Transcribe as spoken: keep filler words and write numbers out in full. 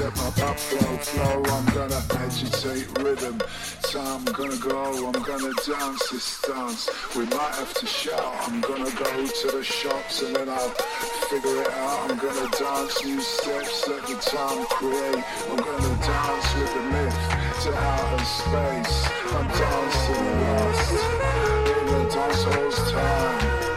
let my buffalo flow. I'm gonna agitate rhythm. Time gonna go, I'm gonna dance this dance. We might have to shout. I'm gonna go to the shops and then I'll figure it out. I'm gonna dance new steps, let the time create. I'm gonna dance with the myth to outer space. I'm dancing lost in the dance hall's time.